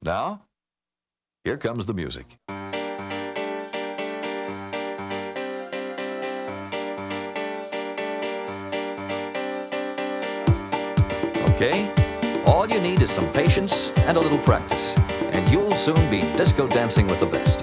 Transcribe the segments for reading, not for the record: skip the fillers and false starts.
Now, here comes the music. Okay, all you need is some patience and a little practice, and you'll soon be disco dancing with the best.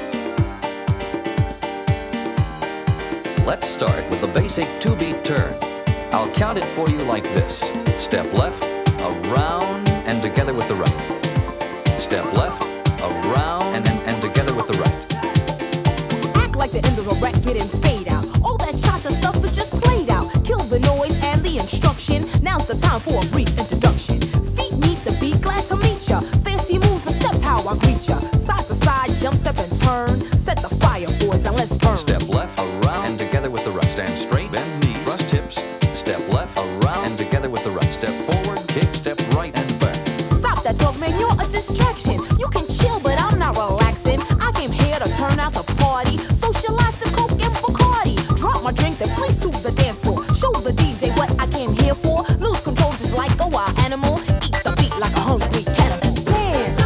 Let's start with the basic 2-beat turn. I'll count it for you like this. Step left, around, and together with the right. Step left, around, and together with the right. Act like the end of a record and fade out. All that cha-cha stuff is just played out. Kill the noise and the instruction. Now's the time for a brief introduction. Feet meet the beat, glad to meet ya. Fancy moves and steps, how I greet ya. Side to side, jump, step, and turn. Set the fire, boys, and let's burn. Step left, around, and together with the right. Stand straight, bend knees, cross tips. Step left, around, and together with the right. Step forward, kick, step right, and back. Stop that talk, man, you're a distraction. You can chill, but I'm not relaxing. I came here to turn out the party. Socialize the coke and Bacardi. Drop my drink, then please to the dance floor. Show the DJ what I came here for. Lose control just like a wild animal. Eat the beat like a hungry cannibal. Dance.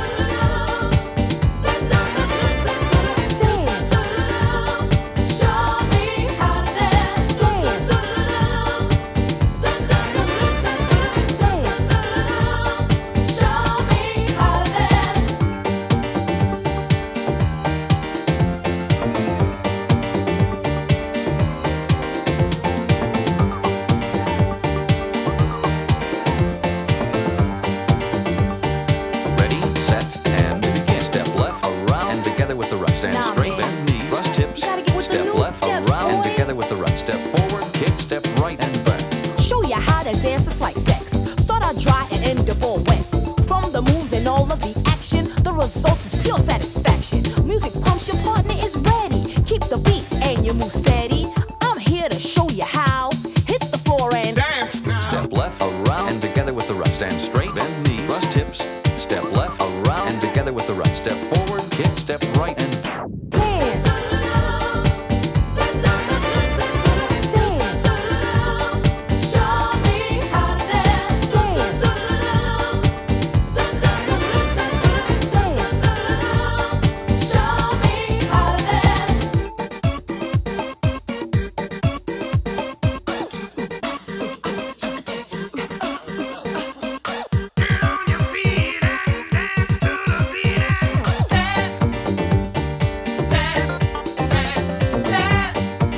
Dance. Show me how to dance. Dance. Dance. Show me how to dance. Ready, set, and begin. Step left, around, and together with the right. Stand Nah, straight, man. bend knees, cross tips. You gotta get with the Step new left, steps, around, and boy. together with the right. Step forward, kick, step right, and back. Show ya how to dance, it's like sex. Start out dry and end up all wet. From the moves and all of the action, the result is pure satisfaction. Music pumps, your partner is ready. Keep the beat and you move steady. I'm here to show you how. Hit the floor and Dance now. Step left, around, and together with the right. Stand straight, bend knees, cross tips. Step left, around, and together with the right. Step forward, kick, step right, and dance. Dance. Show me how to dance. Dance. Dance. Show me how to dance. On your feet and dance to the beat. Dance. Dance. Dance. Dance.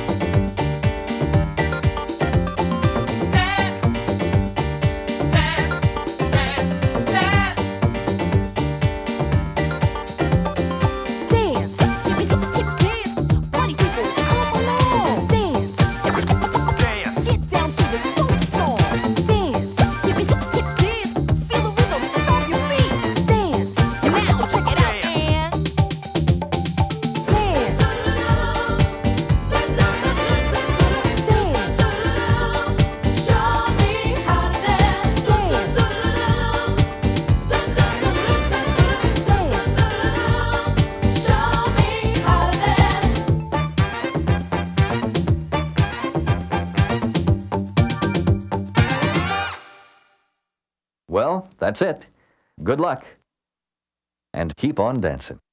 Dance. Dance. Party people, come along. Dance. Dance. Get down to this funky song. Dance. Dance. Feel the rhythm. Stomp your feet. Dance. Now check it out and dance. Dance. Show me how to dance. Dance. Dance. Show me how to dance. well, that's it. Good luck. And keep on dancing.